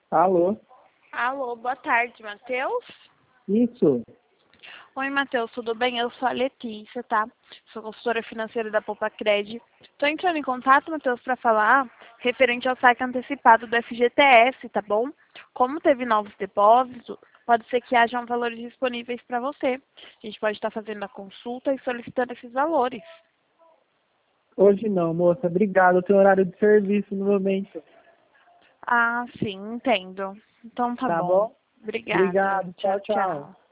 Alô? Alô, boa tarde, Matheus. Isso. Oi, Matheus, tudo bem? Eu sou a Letícia, tá? Sou consultora financeira da Poupa-Cred. Estou entrando em contato, Matheus, para falar referente ao saque antecipado do FGTS, tá bom? Como teve novos depósitos, pode ser que hajam valores disponíveis para você. A gente pode estar fazendo a consulta e solicitando esses valores. Hoje não, moça. Obrigado. Eu tenho horário de serviço no momento. Ah, sim, entendo. Então tá Tá bom. bom? Obrigada. Obrigado. Tchau, Tchau, tchau. tchau.